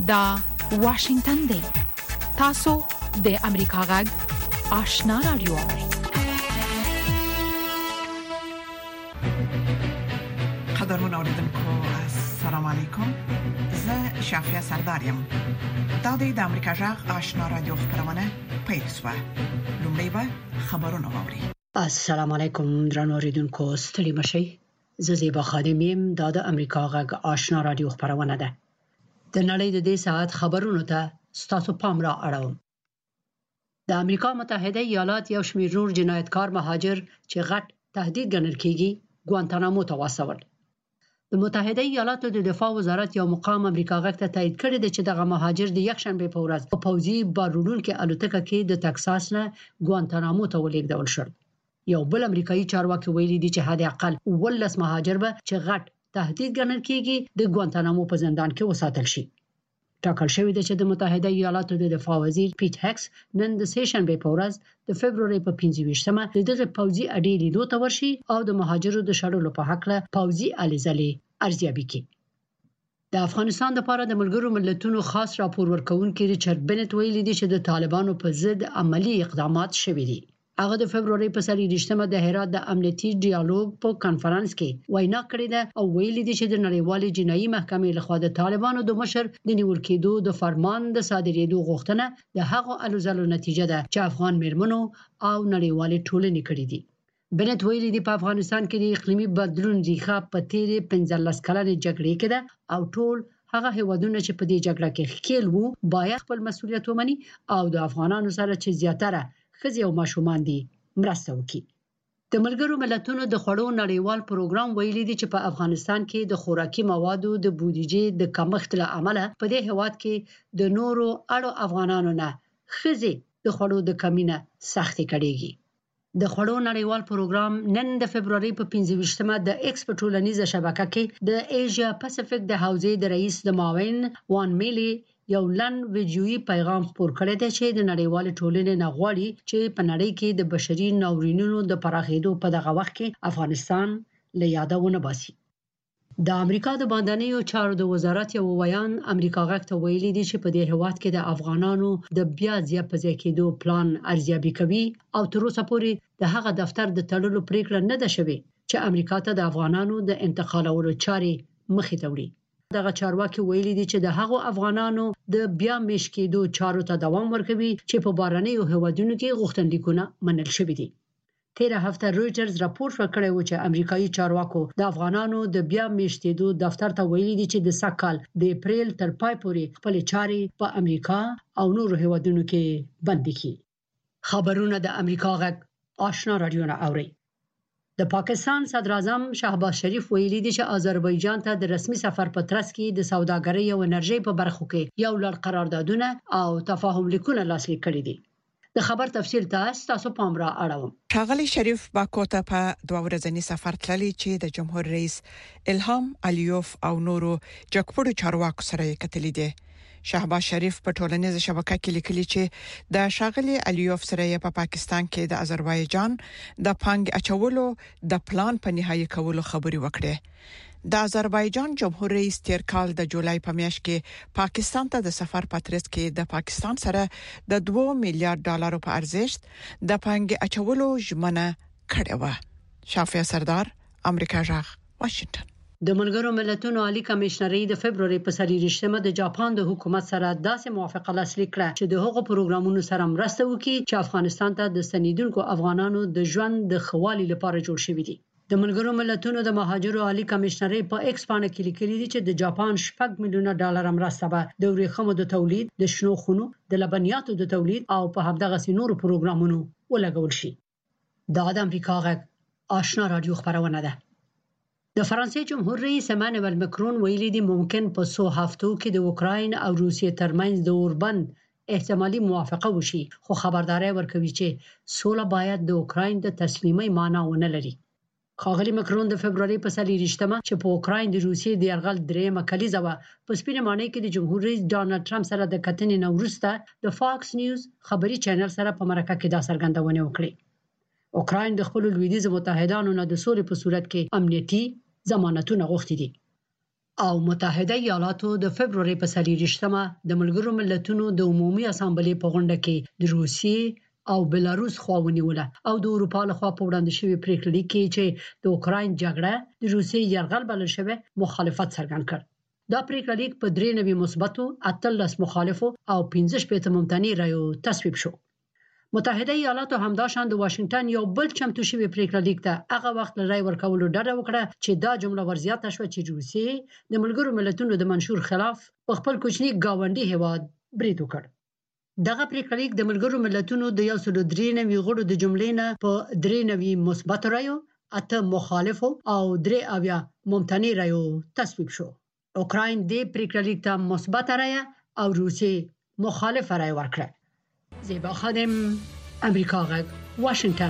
دا واشنگتن دی. تاسو د امریکا غږ آشنا رادیو. قدرمن اوریدونکو السلام علیکم. زه شافیا سردارم. دا د امریکا غږ آشنا رادیو خبرونه پیښه. لومړی به خبرونه واوري. السلام علیکم درنو اوریدونکو، ستړي مشئ. زه زیبا خادم یم. دا د امریکا غږ آشنا رادیو خبرونه ده. د نړۍ د دې ساعت خبرونو ته ستاسو پام را اړوم. د امریکا متحده ایالات یو شمېر نور جنایتکار مهاجر چې غټ تهدید ګڼل کیږي ګوانتانامو ته واستول. د متحده ایالاتو د دفاع وزارت یو مقام امریکا غږ ته تایید کړی دی چې دغه مهاجر د یکشنبه په ورځ په پوځي بارونونکو الوتکه کې د تکساس نه ګوانتانامو ته ولېږدول شول. یو بل امریکایي چارواکي ویلي دي چې حد اقل 12 مهاجر به چې غټ تهدید ګڼل کیږي د ګوانتانامو په زندان کې وساتل شي. ټاکل شوی دی چې د متحده ایالاتو د دفاع وزیر پیټ هکس نن د سیشنبه په ورځ د فبرवरी په 25مه دغه پوځي اډې لیدو ته ورشي او د مهاجرو د شړلو په حق له پوځي الیزلې ارزیابي کوي. د افغانستان لپاره د ملګرو ملتونو خاص راپور ورکونکي ریچارډ بنت ویلي دی چې د طالبانو په ضد عملی اقدامات شوي دي. هغه د فبرवरी په 23مه د هرات د امنیتي ډیالوګ په کانفرنس کې وینا کړې ده او ویلي دي چې د نړیوالې جنایي محکمې لخوا د طالبانو د مشر د نیول کېدو د فرمان د صادرېدو غوښتنه د هغو الوزلو نتیجه ده چې افغان مېرمنو او نړیوالې ټولنې کړې دي. بنت ویلي دی په افغانستان کې د اقلیمي بدلون ریښه په تیرې 15 کلنې جګړې کې ده او ټول هغه هیوادونه چې په دې جګړه کې ښکیل وو باید خپل مسؤلیت ومني او د افغانانو سره چې زیاتره ښځې او ماشومان دي مرسته وکړي. د ملګرو ملتونو د خوړو نړیوال پروګرام ویلي دی چې په افغانستان کې د خوراکي موادو د بودیجې د کمښت له امله په دې هیواد کې د نورو اړو افغانانو نه ښځې د خوړو د کمینه سختي کړيږي. د خوړو نړیوال پروګرام نن د فبرवरी په 25مه د ایکس په ټولنیزه شبکه کې د ایشیا پاسفیک د حوزې د رئیس د معاون وان میلی یو لن ویډیویي پیغام خپور کړی دی چې د نړیوال ټولنې نه غواړي چې په نړۍ کې د بشري ناورینونو د پراخېدو په دغه وخت کې افغانستان له یاده ونه باسي. د امریکا د باندنیو چارو د وزارت یو ویان امریکا غږ ته ویلي دی چې په دې هیواد کې د افغانانو د بیا ځای کېدو پلان ارزیابي کوي او تر اوسه پورې د هغه دفتر د تړلو پریکړه نه ده شوې چې امریکا ته د افغانانو د انتقالولو چارې مخې ته وړي. دغه چارواکي ویلي دي چې د هغو افغانانو د بیا میش کېدو چارو ته دوام ورکوي چې په بارنیو هیوادونو کې غوښتنلیکونه منل شوي دي. تیره هفته رویټرز راپور ورکړی و چې امریکایي چارواکو د افغانانو د بیا میش کېدو دفتر ته ویلي دي چې د سکهال د اپریل تر پای پورې خپل چارې په امریکا او نورو هیوادونو کې بند کړي. خبرونه د امریکا غږ آشنا رادیو نه اوري. د پاکستان صدر اعظم شهباز شریف ویلي دی چې آذربایجان ته د رسمي سفر په ترڅ کې د سوداګرۍ او انرژي په برخو کې یو لړ قراردادونه او تفاهم لیکونه لاسلیک کړي دي. د خبر تفصیل تاسو پام را اړوم. ښاغلی شریف باکو ته په 2 ورځنی سفر تللی چې د جمهور رئیس الهام علیوف او نورو جګپړو چارواکو سره کتلې دي. شهباز شریف په ټولنیزه شبکه کې لیکلي چې د ښاغلی علیوف سره په پاکستان کې د آذربایجان د پنګ اچولو د پلان په نهایی کولو خبري وکړه. د آذربایجان جمهور رئیس تیر کال د جولای په میاشت کې پاکستان ته د سفر پاترس کې د پاکستان سره د 2 میلیارډ ډالرو په ارزښت د پنګ اچولو ژمنه کړې و. شافیا سردار، امریکا غږ، واشنگټن. د ملګرو ملتونو عالی کمشنري د فبرवरी په 23مه د جاپان د حکومت سره داسې موافقه لاسلیک کړه چې د هغو پروګرامونو سره مرسته وکړي چې افغانستان ته د ستنیدونکو افغانانو د ژوند د خوالي لپاره جوړ شوی دي. د ملګرو ملتونو د مهاجرو عالی کمشنري په ایکس باندې کې لیکلي دي چې د جاپان 6 میلیونه ډالر مرسته به د ورېښمو د تولید، د شنو خونو، د لبنیاتو د تولید او په همدغه نورو پروګرامونو ولګول شي. دا د امریکا غږ آشنا رادیو خبرونه ده. د فرانسې جمهور رئیس امانوئل مکرون ویلي دی ممکن په 100 هفتو کې د اوکراین او روسیې ترمنځ د اوربند احتمالي موافقه وشي، خو خبرداري ورکوي چې سوله باید د اوکراین د تسلیمۍ معنی ونه لري. ښاغلی مکرون د فبرवरी په 23مه چې په اوکراین د روسیې د یرغل درېمه کلیزه و په سپینه معنی کې د جمهور رئیس ډانلډ ټرمپ سره د کتنې نه وروسته د فاکس نیوز خبري چینل سره په مرکه کې دا څرګندونه وکړه. اوکراین د خپل لویدیځ متحدانو نه د سولې په صورت کې امنیتي ضمانتونه غوښتي دي. او متحده ایالاتو د فبرवरी په 23مه د ملګرو ملتونو د عمومي اسامبلې په غونډه کې د روسیې او بلاروس خواونیوله او د اروپا لخوا په وړاندې شوی پریکړه لیکي چې د اوکراین جګړه د روسیې یرغل بلل شوی مخالفت څرګند کړ. دا پریکړه لیک په 93 مثبتو 18 مخالفو او 15 ممتنع رایو تصویب شو. متحده ایالاتو همداشان د واشنگټن یو بل چمتو شوی پریکړه لیک ته هغه وخت لري ورکولو ډډه وکړه چې دا جمله ورزیاته شو چې روسیې د ملګرو ملتونو د منشور خلاف خپل کوچنی گاونډي هیواد برید وکړ. دغه پریکړه لیک د ملګرو ملتونو د 193 غړو د جملې نه په 93 مثبت رایو 8 مخالفو او 3 ممتنع رایو تصویب شو. اوکراین د پریکړه لیک ته مثبت رایه او روسیې مخالف رایه ورکړه. زیبا خادم، امریکا غږ، واشنگټن.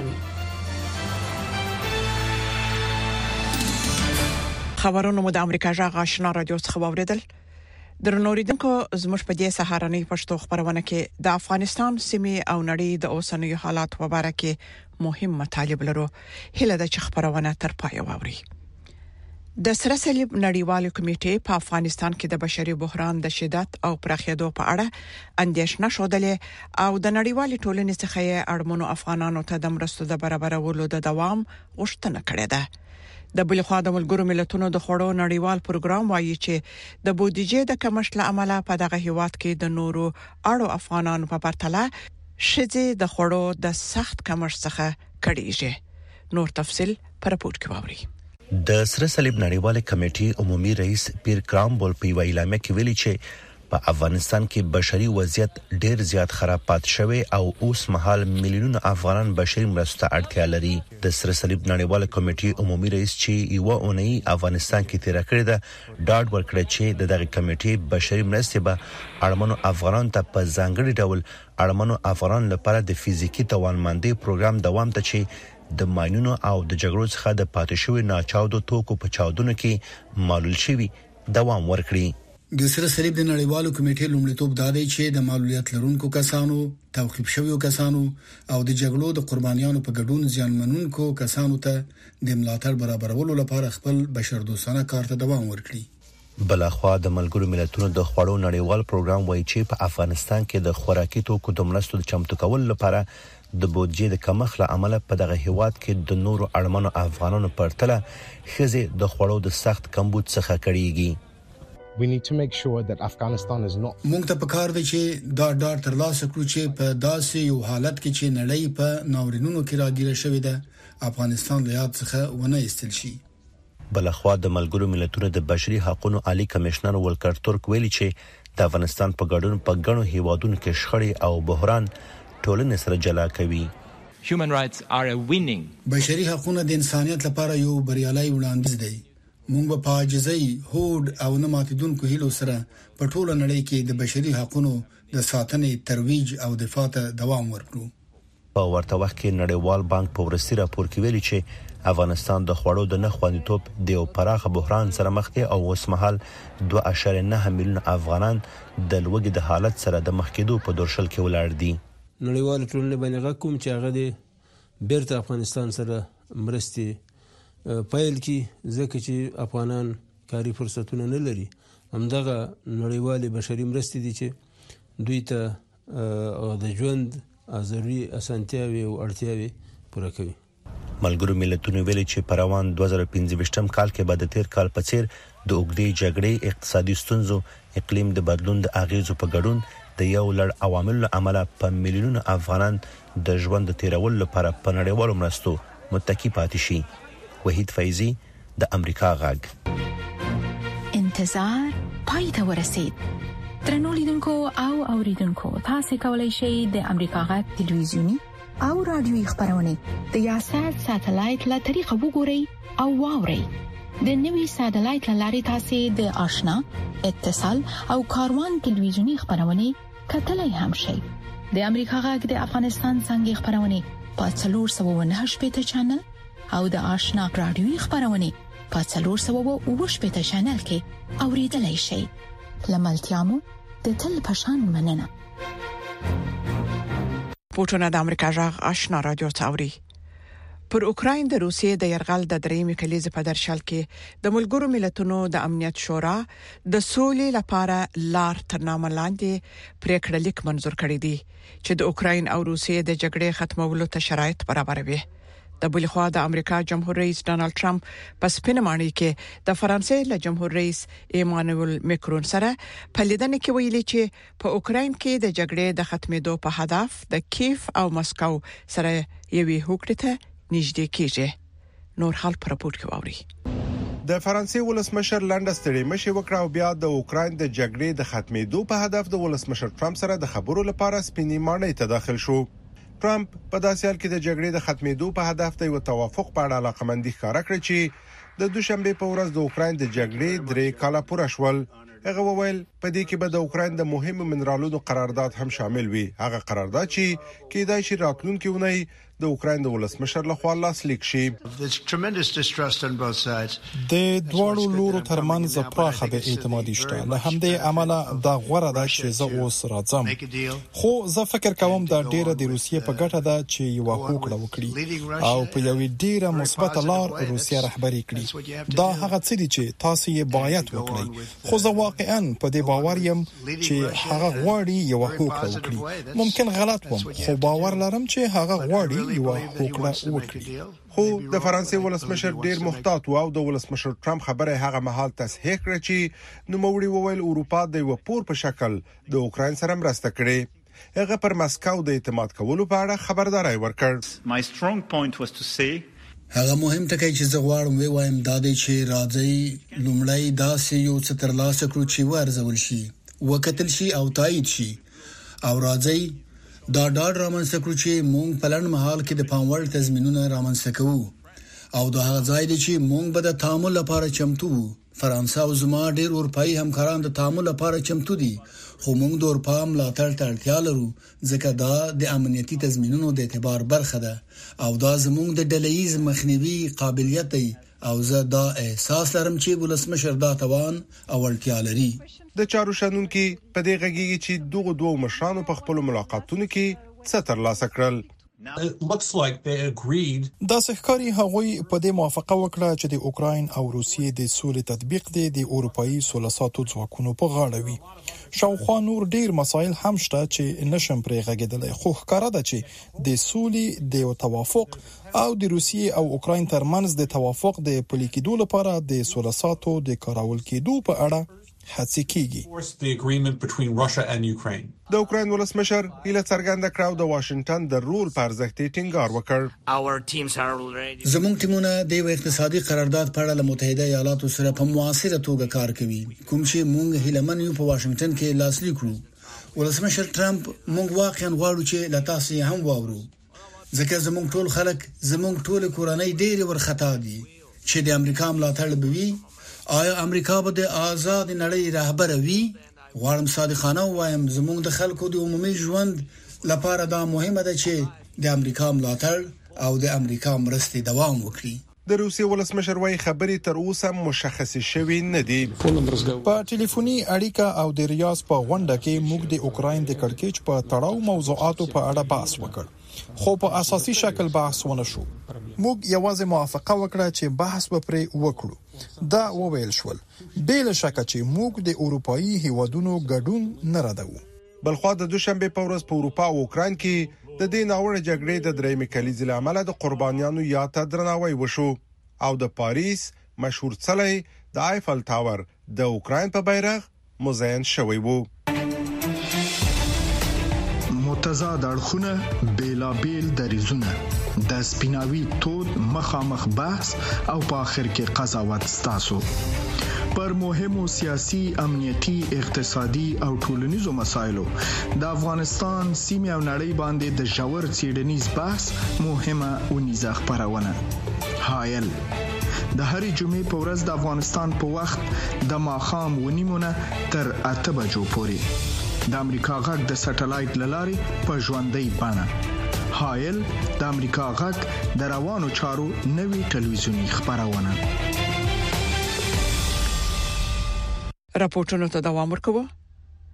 خبرونه مو د امریکا غږ آشنا رادیو څخه واوریدل. درنوریدونکو زموږ په دې سهارنۍ پښتو خبرونه کې د افغانستان سیمې او نړۍ د اوسنیو حالات په اړه کې مهم مطالب لرو. هله د خبرونه تر پای واوري. د سره صلیب نړیوال کمیټې په افغانستان کې د بشري بحران د شدت او پراخېدو په اړه اندېښنه شودلې او د نړیوال ټولنې څخه اړمنو افغانانو ته د مرستو د برابرولو د دوام غوښتنه کړې ده. د بلخوا د ملګرو ملتونو د خوړو نړیوال پروګرام وایي چې د بودیجې د کمښت له امله په دغه هیواد کې د نورو اړو افغانانو په پرتله شذې د خوړو د سخت کمښت څخه کړيږي. نور تفصيل پر راپور کې واوري. د سره صلیب نړیوال کمیټې عمومي رئیس پیر کرامبول په ویلامه کې ویلي چې په افغانستان کې بشري وضعیت ډیر زیات خراب پات شوی او اوس مهال میلیونونه افغانان بشري مرستو ته اړتیا لري. د سره صلیب نړیوال کمیټې عمومي رئیس چې یو اونۍ افغانستان کې تیر کړی ده ډاډ ورکړ چې دغه کمیټې بشري مرستې به اړمنو افغانانو ته په ځانګړي ډول اړمنو افغانانو لپاره د فزیکی توانمندۍ پروګرام دوام ته چې د ماینونو او د جګړو څخه د پاتې شوی ناچاودو توکو په چاودنو کې معلول شوی دوام ورکړي. د سره صلیب د نړیوالو کمیټې لومړیتوب دا دی چې د معلولیت لرونکو کسانو، توقیف شویو کسانو او د جګړو د قربانیانو په ګډون ځانمنونکو کسانو ته د ملاتړ برابرولو لپاره خپل بشردوستانه کار ته دوام ورکړي. بلخوا د ملګرو ملتونو د خوړو نړیوال پروګرام وایي چې په افغانستان کې د خوراکي توکو د مرستو د چمتو کولو لپاره د بودیجې د کمښت له امله په دغه هیواد کې د نورو اړمنو افغانانو پرتله ښځې د خوړو د سخت کمبود څخه کړيږي. We need to make sure that Afghanistan is not. موږ ته پکار دی چې دا ډاډ ترلاسه کړو چې په داسې یو حالت کې چې نړۍ په ناورینونو کې راګیره شوې ده افغانستان له یاد څخه ونه ایستل شي. بلخوا د ملګرو ملتونو د بشري حقوقو عالی کمشنر ولکر ترک ویلي چې د افغانستان په ګډون په ګڼو هیوادونو کې شخړې او بحران ټولنې سره جلا کوي. Human rights are a winning. بشري حقوق د انسانيت لپاره یو بریالي وړاندیز دی. موږ په عاجزۍ، هوډ او نه ماتیدونکو هیلو سره په ټوله نړۍ کې د بشري حقوقو د ساتنې ترویج او دفاع ته دوام ورکړو. په ورته وخت کې نړیوال بانک په ورستی راپور کې ویلي چې افغانستان د خوړو د نخواندیتوب د یو پراخه بحران سره مخ دی او اوس مهال 2.9 میلیون افغانان د لوږې د حالت سره د مخ کېدو په درشل کې ولاړ دي. نړیوال ټولنې باندې غږ کوم چې هغه د بیرته افغانستان سره مرستې پایل کی ځکه چې افغانان کاری فرصتونه نه لري. همدغه نړیوالې بشري مرستې دي چې دوی ته د ژوند ضروري اسانتیاوي او اړتیاوي پوره کوي. ملګرو ملتونو ویلي چې په روان 2015 کال کې بعد تیر کال په څیر د اوګدې جګړې، اقتصادي ستونزو، اقلیم د بدلون د اغیزو په ګډون د یو لړ عواملو عمله په میلیونونو افغانان د ژوند د تیرولو لپاره په نړیوالو مرستو متکی پاتې شي. وحید فیضی د امریکا غږ. انتظار پای ته ورسید. درنو لیدونکو او اوریدونکو تاسو کولی شئ د امریکا غږ ټلویزیونی او رادیوي خبرونه د یاشر ساتلایت له طریقو وګورئ او واورئ. د نوي ساتلایت لارې تاسو د آشنا، اتصال او کاروان ټلویزیونی خبرونه کتلای هم شئ. د امریکا غږ د افغانستان څنګه خبرونه په 498 چینل او د آشنا رادیوي خبرونه په 408 چینل کې اوریدلای شئ. لملتيامو د تل پشان مننه. پورتونه د امریکا غږ آشنا رادیو څاوري. پر اوکراین د روسیې د يرغل د درېمې کلیزې په درشل کې د ملګرو ملتونو د امنیت شورا د سولې لپاره لار تر نامه لاندې پریکړه لیک منزور کړی دی چې د اوکراین او روسیې د جګړې ختمولو ته شرایط برابروي. د بلخوا د امریکا جمهور رئیس ډانلډ ټرمپ په سپینمانۍ کې د فرانسې له جمهور رئیس ایمانوئل مکرون سره په لیدنه کې ویلي چې په اوکراین کې د جګړې د ختمېدو په هدف د کیف او مسکو سره یوې هوکړې ته نږدې کېږي. نور حال پر راپور کې واوري. د فرانسې ولسمشر لندستړي مشي وکړه او بیا د اوکراین د جګړې د ختمېدو په هدف د ولسمشر ټرمپ سره د خبرو لپاره سپینمانۍ ته داخل شو. ټرمپ په داسې حال کې د جګړې د ختمېدو په هدف د یو توافق په اړه علاقمندي ښکاره کړې چې د دوشنبه په ورځ د اوکراین د جګړې 3 کاله پوره شول. هغه وویل په دې کې به د اوکراین د مهمو منرالونو قرارداد هم شامل وي. هغه قرارداد چې کېدای شي راتلونکي اونۍ د اوکراین د ولسمشر لخوا لاسلیک شي. د دوړو لورو ترمنځ پراخه بې اعتمادي شته. له همدې عمله دا غوړه ده چې زه اوس راځم. خو زه فکر کوم دا ډیره د روسیې په ګټه ده چې یو هوکړه وکړي او په یوې ډیره مثبت لار روسیه رهبري کړي. دا هغه څه دي چې تاسو یې باید وکړئ. خو زه واقعا په دې باور یم چې هغه غواړي یو هوکړه وکړي. ممکن غلط وم خو باور لرم چې هغه غواړي یو هوکړه وکړي. خو د فرانسې ولسمشر ډیر محتاط و او د ولسمشر ټرمپ خبره هغه مهال تصحیح کړه چې نوموړي وویل اروپا د یو پور په شکل د اوکراین سره مرسته کړې. هغه پر مسکو د اعتماد کولو په اړه خبرداري ورکړ. My strong point was to say هغه مهم ټکی چې زه غواړم وایم دا دی چې راځي لومړی داسې یو څه ترلاسه کړو چې ورزول شي وکتل شي او تایید شي او راځي دا ډاډ رامنځته کړو چې مونږ په لړ مهال کې د پاموړ تضمینونه رامنځته کوو او دا هغه ځای دی چې مونږ به د تعامل لپاره چمتو وو. فرانسه او زما ډېر اروپאי همکاران د تعامل لپاره چمتو دي خو مونږ د اروپا ملاتړ ته اړتیا لرو ځکه دا د امنیتي تضمینونو د اعتبار برخه ده او دا زموږ د ډلهیز مخنیوي قابلیت دی او زه دا احساس لرم چې ولسمشر دا توان او اړتیا لري. د چارو شنونکو په دې غږیږي چې دغه دوه مشرانو په خپل ملاقاتونو کې څه ترلاسه کړل. دا ښکاري هغوی په دې موافقه وکړه چې د اوکراین او روسیې د سولې تطبیق د اروپאי سولساتو ځواکونو په غاړه وي. شاوخوا نور ډیر مسایل هم شته چې نشم پرې غږیدل خو ښکاره ده چې د سولې د توافق او د روسیې او اوکراین ترمنځ د توافق د پلي کېدو لپاره د سولساتو د کارول کېدو په اړه هڅه کیږي. د اوکراین ولسمشر هیله څرګنده کړه د واشنگټن د رول پر ارزښت ټینګار وکړ. زموږ ټیمونه د یو اقتصادي قرارداد په اړه له متحده ایالاتو سره په موثره توګه کار کوي کوم چې موږ هیلمن یو په واشنگټن کې لاسلیک کړو. ولسمشر ټرمپ موږ واقعا غواړو چې له تاسو هم واورو ځکه زموږ ټول خلک زموږ ټول کورنۍ ډېر ورختا دي چې د امریکا ملاتړ به وي. آیا امریکا به د آزاد نړۍ رهبر وي؟ غواړم صادقانه وایم زموږ د خلکو د عمومي ژوند لپاره دا مهمه ده چې د امریکا ملاتړ او د امریکا مرستې دوام وکړي. د روسیې ولسمشر وايي خبرې تر اوسه مشخص شوي نه دي. په ټلیفوني اړیکه او د ریاض په غونډه کې موږ د اوکراین د کړکېچ په تړاو موضوعاتو په اړه بحث وکړ خو په اساسي شکل بحث ونه شو. موږ یوازې موافقه وکړه چې بحث به پرې وکړو. دا وویل شول بل شک چې موږ د اروپאי هیوادونو ګډون نه ردو. بلخوا د دوشنبه په ورځ په اروپا او اوکراین کې د دې ناوړه جګړې د درېمې کلیزې لامل د قربانیانو یاد ته درناوی وشو او د پاریس مشهور څلی د آیفل ټاور د اوکراین په بیرغ مزین شوی وو. متضاد اړخونه بیلابیل دریزونه د سپیناوي تود مخامخ بحث او په اخر کې قضاوت ستاسو پر مهمو سیاسي امنیتي اقتصادي او ټولنیزو مسایلو د افغانستان سیمه او نړۍ باندې د ژور څېړنیز بحث مهمه ونیزه خبرونه حایل د هرې جمعې په ورځ د افغانستان په وخت د ماخام ونیمونه تر 8 بجو پورې د امریکا غږ د سټلایټ لارې په ژوندۍ بڼه حایل د امریکا غږ د روانو چارو نوي ټلویزیونی خبرونه. راپورټونو ته دوام ورکوه.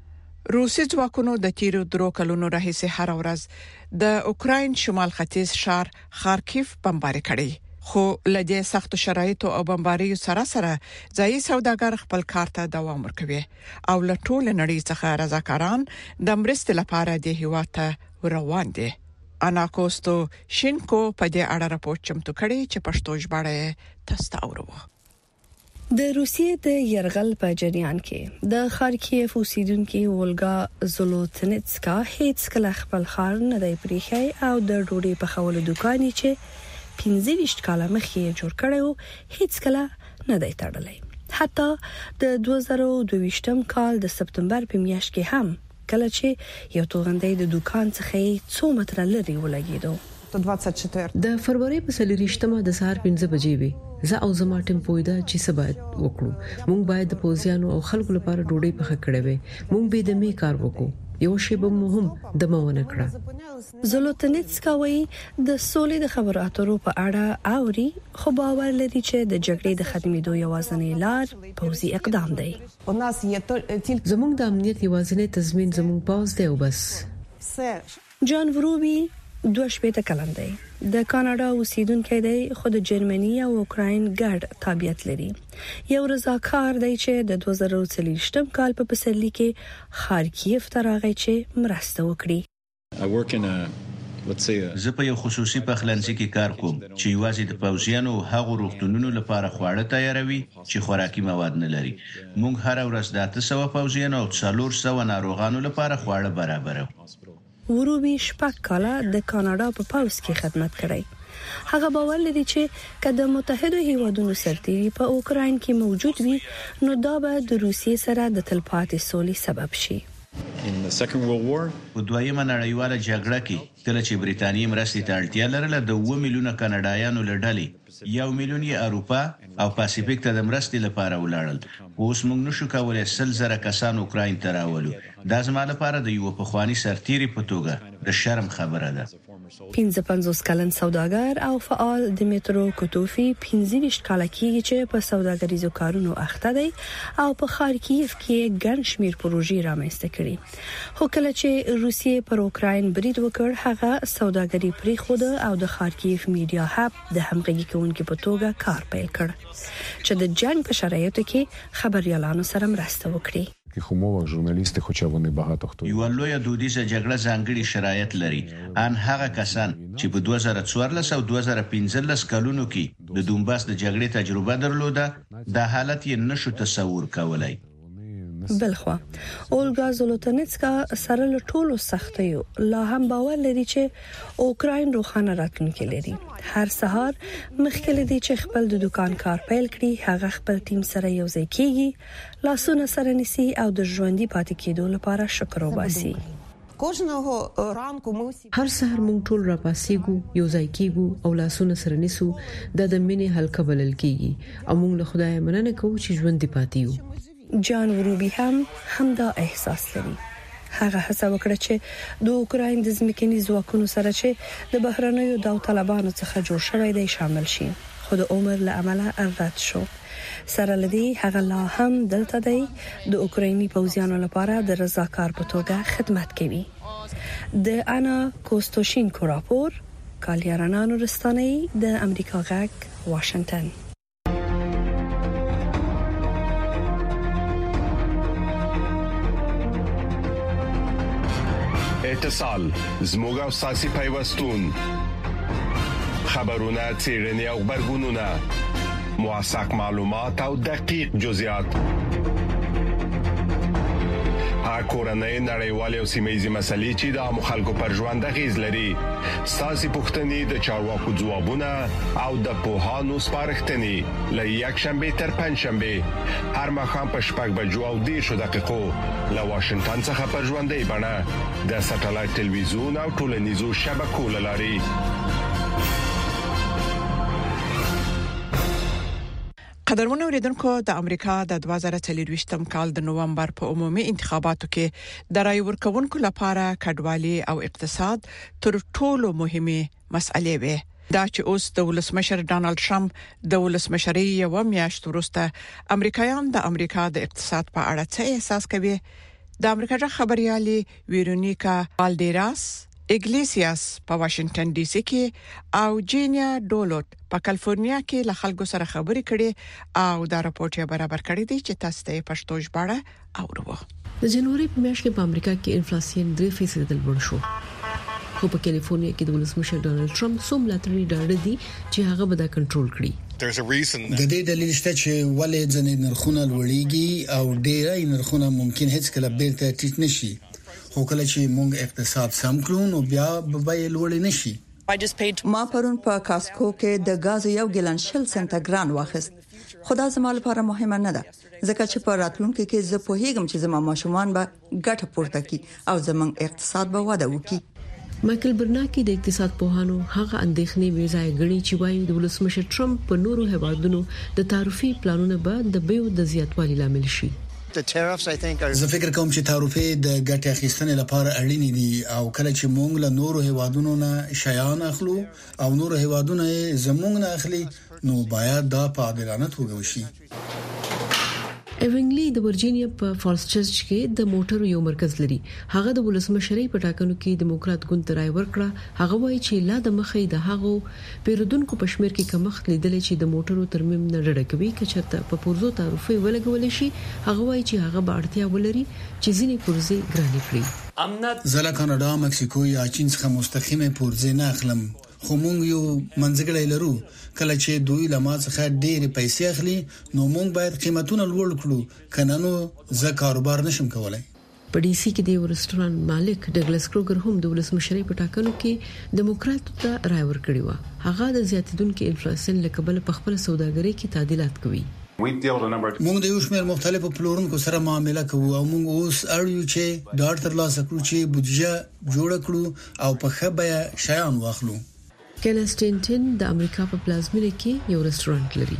روسي ځواکونو د تیرو درو کلونو راهیسې هر ورځ د اوکرين شمال ختیځ شهر خارکیف بمباري کړی خو لدې سخت شرایطو او بمباري سره ځایي سوداګر خپل کار ته دوام ورکوي او له ټول نړۍ څخه رضاکاران د مرستې لپاره د هیواد ته روان دي. انا کوستو شینکو په دې اړه راپور چمتو کړی چې پښتو ژباړه تاسو ته اورو. د روسیې د يرغل په جریان کې د خارکیف اوسیدونکو اولګا زولوتنسکا هیڅ کله خپل خار نه دی پریخي او د ډوډۍ په خولو دکانې چې 15 کاله مخکې جوړ کړو هیڅ کله نه دی تړلی. حتی د 2022 کال د سپتمبر په میاشت کې هم کله چې یو توغندې د دکان څخه 2 متره لري ولګیدو. د فروری په 23مه د سهار 5 بجې وي زه او زما ټیم پویدا چې سبا وکړو. مونږ باید د پوزیانو او خلکو لپاره ډوډۍ پخه کړې وي. مونږ به د می کار وکړو. یو شی به مهم د مونه کړه. زولوتنسکا وایي د سولې د خبرو اترو په اړه اوري خو باور لري چې د جګړې د ختمېدو یوازینی لار پوځي اقدام دی. زموږ د امنیت یوازینی تضمین زموږ پاوځ دی او بس. جان وروبي 2 کلن دی. د کاناډا اوسیدونکی دی خو د جرمني او اوکراین ګډ تابعیت لري. یو رضاکار دی چې د 2023 کال په پسرلي کې خارکیف ته راغی چې مرسته وکړي. زه په یو خصوصي پخلنځي کې کار کوم چې یوازې د پوځیانو هغو روغتونونو لپاره خواړه تیاروي چې خوراکي مواد نه لري. موږ هر ورځ د 800 پوځیانو او 400 ناروغانو لپاره خواړه برابرو. وروبي شپږ کاله د کاناډا په پوځ کې خدمت کړی. هغه باور لري چې کله متحده هیوادونو سرتیري په اوکراین کې موجود وي نو دا به د روسیې سره د تلپاتې سولې سبب شي. په دویمه نړیواله جګړه کې کله چې برېټانیا مرستې ته اړتیا لرله د 2 میلیونه کاناډایانو لړلې 1 میلیون یې اروپا او پاسفیک ته د مرستې لپاره ولاړل. اوس موږ نشو کولای 100,000 کسان اوکراین ته راولو. دا زما لپاره د یو پخوانی سرتیري په توګه د شرم خبره ده. 55 کلن سوداګر او فعال دمیترو کوتوفي 15 کاله کېږي چې په سوداګریزو کارونو اخته دی او په خارکیف کې ګڼ شمیر پروژې رامنځته کړي. خو کله چې روسیې پر اوکراین برید وکړ هغه سوداګري پریښوده او د خارکیف میډیا هب د همغږي کوونکو په توګه کار پیل کړ چې د جنگ په شرایطو کې خبريالانو سره مرسته وکړي. یو لوی دودیزه جګړه ځانګړي شرایط لري. ان هغه کسان چې په 2014 او 2015 کلونو کې د دومباس د جګړې تجربه درلوده د حالت یې نشو تصور کولای. بلخوا اولګا زولوتنسکا سره له ټولو سختیو لا هم باور لري چې اوکراین روښانه راتلونکې لري. هر سهار مخکې لدی چې خپل د دکان کار پیل کړي هغه خپل ټیم سره یو ځای کیږي لاسونه سره نسی او د ژوندۍ پاتې کېدو لپاره شکر وباسي. هر سهار مونږ ټول راپاسېګو یو ځای کېږو او لاسونه سره نسو د مینې حلقه بلل کیږي او مونږ له خدای مننه کوو چې ژوندۍ پاتې یو. جان وروبي هم دا احساس لري. هغه هڅه وکړه چې د اوکراین د ځمکني ځواکونو سره چې د بهرنیو داوطلبانو څخه جوړ شوی دی شامل شي خو د عمر له امله رد شو. سره لدی هغه لا هم دلته دی د اوکرایني پوځیانو لپاره د رضاکار په توګه خدمت کوي. د انا کوستوشینکو راپور کالیارانانو رستاني د امریکا غږ واشنگټن. اتصال زموږ او ساسي پیوستون خبرونه چیرنی او خبرګونونه موثق معلومات او دقیق جزئیات کورنۍ نړیوالې او سیمه‌یزې مسلې چې د عامو خلکو پر ژوند اغیز لري ساسي پوښتنې د چارواکو ځوابونه او د پوهانو سپارښتنې له یک شنبه تر پنځ شنبه هر مخام په 6 بجو او 10 دقیقو له واشنگټن څخه پر ژوندۍ بڼه د ساتلایت ټلویزیون او ټولنیزو شبکو لاري. قدرمن اوریدونکو د امریکا د 2023 کال د نوومبر په عمومي انتخاباتو کې د رای ورکوونکو لپاره کډوالي او اقتصاد تر ټولو مهمه مسئلې وي. دا چې اوس د ولسمشر ډانلډ ټرمپ د ولسمشرۍ یو میاشت وروسته امریکایان د امریکا د اقتصاد په اړه څه احساس کوي د امریکا خبريالي ویرونیکا والډیراس ایگلیسیاس په واشنگټن ډي سي کې او جینیا ډولوټ په کالیفورنیا کې له خلکو سره خبرې کړي او دا راپورټ یې برابر کړی دی چې تاسو ته پښتو ژباړه اورو. د جنوري په میاشت کې په امریکا کې انفلیسیون 3% لوړ شو. خو په کالیفورنیا کې د ولسمشر ډونالد ټرمپ سوم لاتري ډاډه دي چې هغه به دا کنټرول کړي. د دې دلیل شته چې ولې ځنې نرخونه لوړیږي او ډېرای نرخونه ممکن هیڅ کله بیرته ټیټ نشي. خو کله چې موږ اقتصاد سم کړو نو بیا به یې لوړ نشي. ما پرون په کاسکو کې د غاز یو ګیلن شل سنت ګران واخیست. خدا زما لپاره مهمه نه ده ځکه چې په راتلونکي کې زه پوهیږم چې زما ماشومان به ګټه پورته کړي او زموږ اقتصاد به وده وکړي. مایکل برناکی د اقتصاد پوهانو هغه اندېښنې ویځای غړي چې وايي د ولسمشر ټرمپ په نورو هیوادونو د تعرفي پلانونو به د بیو د زیاتوالي لامل شي. زه فکر کوم چې تعرفه د ګټې اخیستنې لپاره اړین دي او کله چې موږ له نورو هیوادونو نه شیان اخلو او نورو هیوادونو زموږ نه اخلي نو باید دا په عادلانه توګه وشي. ایونګلی د ورجینیا په فالس چرچ کې د موټرو یو مرکز لري. هغه د ولسمشرۍ په ټاکنو کې دیموکرات ګوند ته رائے ورکړه. هغه وایي چې لا د مخې د هغو پیرودونکو په شمیر کې کمښت لیدل چې د موټرو ترمیم نه ډډه کوي کچته په پورزو تعرفه ولګول شي. هغه وایي چې هغه به اړتیا ولري چې ځینې پورزې ګرانې کړي. زه له کاناډا، مکسیکو یا چین څخه مستقیمه پورزې نه اخلم. خو موږ یو منځګړی لرو. کله چې دوی له ما څخه ډېرې پیسې اخلي نو موږ باید قیمتونه لوړ کړو کنه نو زه کاروبار نشم کولای. په ډي سي کې د یو رستوران مالک ډګلس کروګر هم د ولسمشرۍ په ټاکنو کې دیموکراتو ته رائے ورکړی و. هغه د زیاتیدونکو انفلیسیون لکبل په خپل سوداګرۍ کې تعدیلات کوي. موږ د یو شمېر مختلفو پلورونکو سره معامله کوو او موږ اوس اړیو چې ډاډ ترلاسه کړو چې بودیجه جوړ کړو او په ښه بیه شیان واخلو. کینسټینټن د امریکا په پلازمینه کې یو رستورانت لري.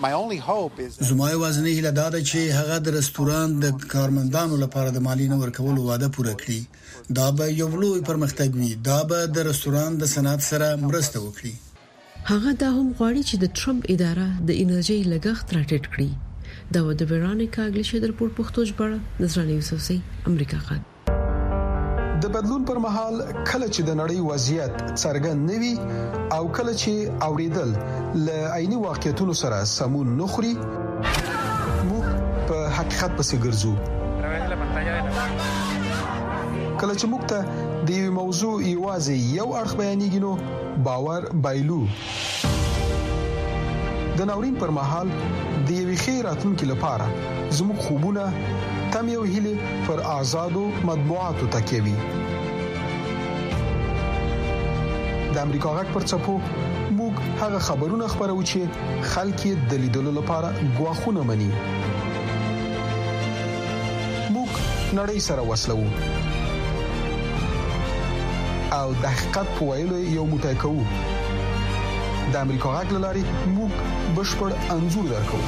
زما یوازینی هیله دا ده چې هغه د رستورانت د کارمندانو لپاره د مالی نه ورکولو وعده پوره کړي. دا به یو لوی پرمختګ وي. دا به د رستورانت د صنعت سره مرسته وکړي. هغه دا هم غواړي چې د ټرمپ اداره د انرژي لګښت راټیټ کړي. دا د ویرانیکا اګلیشه د رپورټ پښتو ژباړه نظرانه یوسفزئی امریکا خان. د بدلون پر مهال کله چې د نړۍ وضعیت څرګند نوي او کله چې اوریدل ل عیني واقعیتونو سره سمون نخري موږ په حقیقت پسې ګرځو. کله چې موږ ته د یو موضوع یوازې یو اړخ بیانېږي نو باور بایلو. د ناورین پر مهال د یوې خیر راتلونکو لپاره زموږ خوبونه تم یو هیله پر آزادو مطبوعاتو تکیوي. د امریکا غږ پر چپو موږ هغه خبرونه خبرو چې خلک د لیدلو لپاره غواخونه مني. موږ نړۍ سره وسلو او د حقیقت په ویلو یو موټی کوو. د امریکا غږ لاري موږ بشپړ انځور درکو.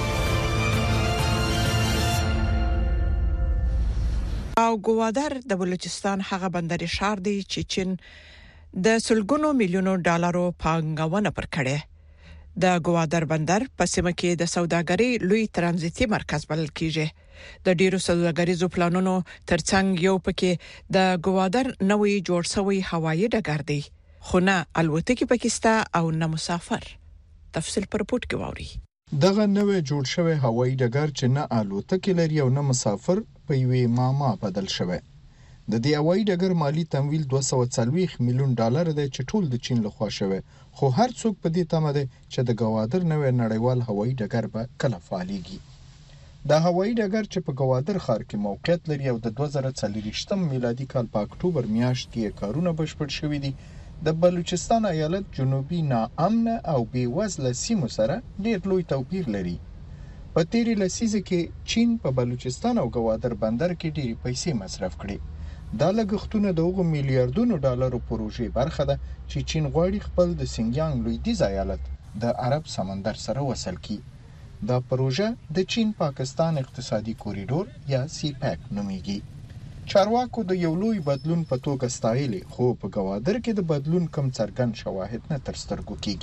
او ګوادر د بلوچستان هغه بندر شهر دی چې چین د سلګونو میلیونو ډالرو پانګونه پر کړي. د ګوادر بندر په سیمه کې د سوداګرۍ لوی ترانزیتي مرکز بلل کیږي. د ډیرو سوداګریزو پلانونو ترڅنګ یو پکې د ګوادر نوې جوړ شوی هوایي ډګر دی. خو نه الوتکې پاکستان او نه مسافر. تفصیل پر رپورت کې ووري. دغه نوې جوړ شوی هوایي ډګر چې نه الوتکې لري او نه مسافر په یوې معما بدل شوی. د دې هوایي ډګر مالی تمویل 240 میلیون ډالر دی چې ټول د چین لخوا شوی. خو هر څوک په دې تمه دی چې د ګوادر نوې نړیوال هوایي ډګر به کله فعاليږي. د هوایي ډګر چې په ګوادر ښار کې موقعیت لري او د 2024 میلادي کال په اکتوبر میاشت کې کارونه بشپړ شوي دي، د بلوچستان ایالت جنوبي ناامنه او بیوزله سیمو سره ډېر لوی توپیر لري. په تیرې لسیزه کې چین په بلوچستان او ګوادر بندر کې ډېرې پیسې مصرف کړې. دا لګښتونه د هغو میلیارډونو ډالرو پروژې برخه ده چې چین غواړي خپل د سینګیانګ لویدیځ ایالت د عرب سمندر سره وصل کړي. دا پروژه د چین پاکستان اقتصادي کوریډور یا سی پیک نومیږي. چارواکو د یو لوی بدلون په توګه ستایلی، خو په ګوادر کې د بدلون کم څرګند شواهد نه تر سترګو کیږي.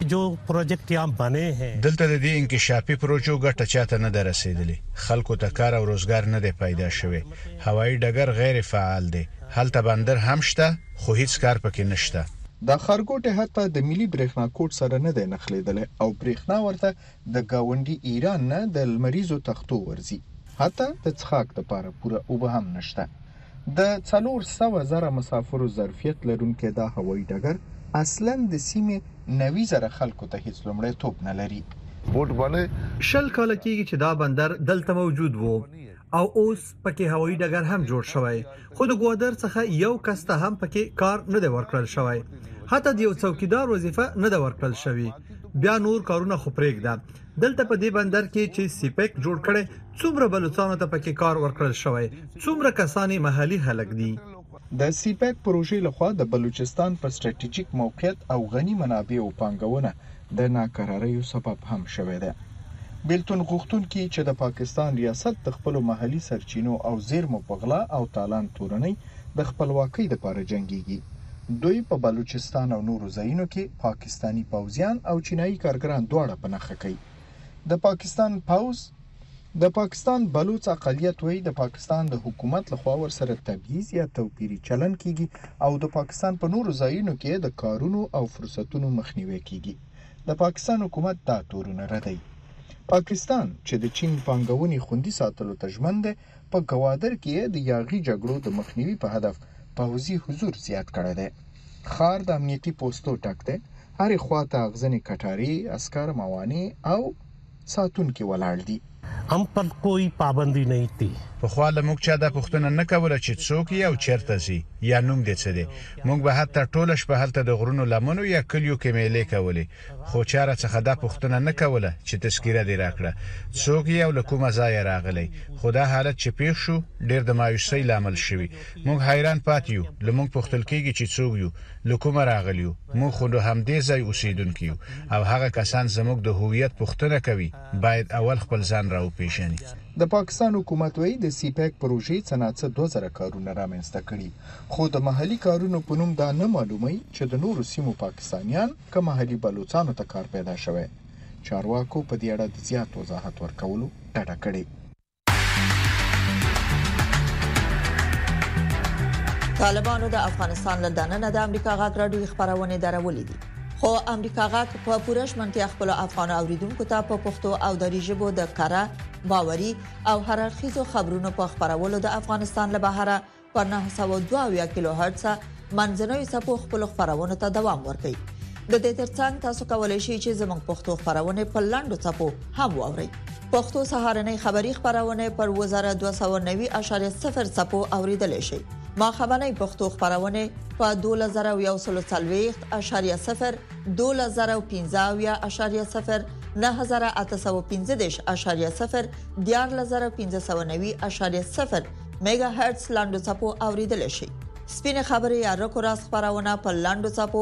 जो प्रोजेक्ट यहाँ बने हैं دلته د دې انکشافي پروژو ګټه چاته نه درسېدلې خلکو ته کار او روزګار نه دی پیدا شوی هوایي ډګر غیر فعال دی هلته بندر هم شته خو هیڅ کار پکې نشته د خارګوټه حتی د ملي برېښنا کوټ سره نه دی نخلیدل او برېښنا ورته د گاونډي ایران نه د لمریزو تختو ورزي حتی د څښاک لپاره پوره اوبه هم نشته د 400,000 مسافرو ظرفیت لرونکي دا هوایي ډګر اصلاً د سیمې 90,000 خلکو ته هیڅ لومړیتوب نه لري بوت باندې شل کال کېږي چې دا بندر دلته موجود وو او اوس پکې هوایي ډګر هم جوړ شوی خو د ګوادر څخه یو کس ته هم پکې کار نه دی ورکړل شوی حتی د یو څوکیدار وظیفه نه دی ورکړل شوی بیا نور کارونه خو پرېږده دلته په دې بندر کې چې سیپک جوړ کړي څومره بلوچستان ته پکې کار ورکړل شوی څومره کسانی محلي خلک دي د سیپک پروژې لخوا د بلوچستان په سټریټیجیک موقعیت او غني منابعو پانګونه د ناکراریو سبب هم شوې ده بیلتون غوښتونکي چې د پاکستان ریاست د خپل محلي سرچینو او زیرمو په غلا او تالان تورنۍ د خپلواکۍ لپاره جنگيږي دوی په بلوچستان او نورو ځایونو کې پاکستانی پوځیان او چینایي کارګران دواړه په نخښه کوي د پاکستان بلوچ اقلیت وی د پاکستان د حکومت لخوا ورسره تبعیض یا توپیری چلن کیږي او د پاکستان په نورو ځایونو کې د کارونو او فرصتونو مخنیوي کیږي د پاکستان حکومت دا تورونه ردی پاکستان چې د چین پانګونې خوندي ساتلو ته ژمن ده په ګوادر کې د یاغي جګړو د مخنیوي په هدف پوځي حضور زیات کړی دی خار د امنیتي پوسټو ټاک ده هر خواته اغزنې کټاري عسكر موانع او ساتونکي ولاړ دي هم پر کوئی پابندی نه تي په خو له موږ چا د پښتون نه کوله چې څوک یو چیرته سي یا نوم دې څه دي موږ به حتی ټول شپه هلته د غرونو لمنو یا کلیو کې میلې کولې خو چاره څخه د پښتون نه کوله چې تذکره دی راکړه څوک یو له کومه ځای راغلی خدا حالت چې پیښ شو ډېر د مایوسۍ لامل شوی موږ حیران پاتیو لمونږ پختل کېږي چې څوک یو لکومه راغلیو موږ خو هم دې ځای اوسیدونکو او هغه کسان زموږ د هویت پښتنه کوي باید اول خپل ځان راو پیژني د پاکستان حکومت وی د سیپک پروژې څنګه 2000 کارونه رامنځته کړي خو د محلي کارونو په نوم دا نه معلومي چې د نورو سیمو پاکستانیان کوم محلي بلوچستانو ته کار پیدا شوی چارواکو په دې اړه د زیات وضاحت ورکولو ډاډه کړي طالبانو د افغانستان له دننه د امریکا غاټ راډیو خبرونه درولې دي خو امریکا غاټ په پورش منطقه خپل افغان اوریدونکو ته په پښتو او دری ژبه د کارا باوري او هررخیزو خبرونو په خبرولو د افغانستان له بهره پر 902 کیلو هرتز منځنوي سپو خپل خبرونه ته دوام ورکړي د دې ترڅنګ تاسو کولای شئ چې زموږ پښتو خبرونه په لاندو سپو هم واورئ پښتو سهارنۍ خبری خبرونه پر 1290.0 سپو اوریدل شي ما خبرنۍ پښتو خبرونه په 2040.0 2015.0 9815.0 14590.0 میگا هرتز لاندو چپو اوریدل شي سپینه خبري یا رکو راس خبرونه په لاندو چپو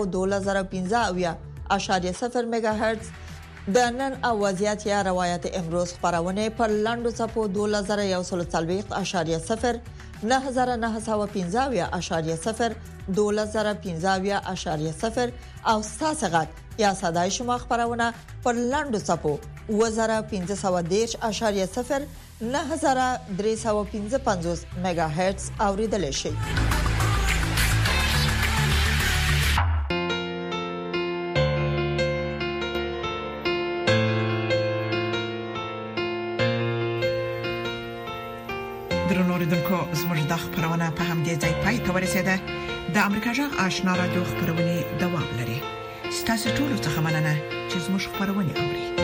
2015.0 میگا هرتز د نن اوازيات یا روایت امروز خبرونه په لاندو چپو 2140.0 9915.0 2015.0 او ساسغت یا صداي شما خبرونه پر لاندو چپو 1510.0 9355 میگا هرتز اوریدل شي درنوریدونکو زموږ د خبرونه په همدې ځای پای ته ورسیده د امریکا جغ آشنا رادیو خبرونه دوام لري ستاسو ټول څه مننه چې زموږ خبرونه اوري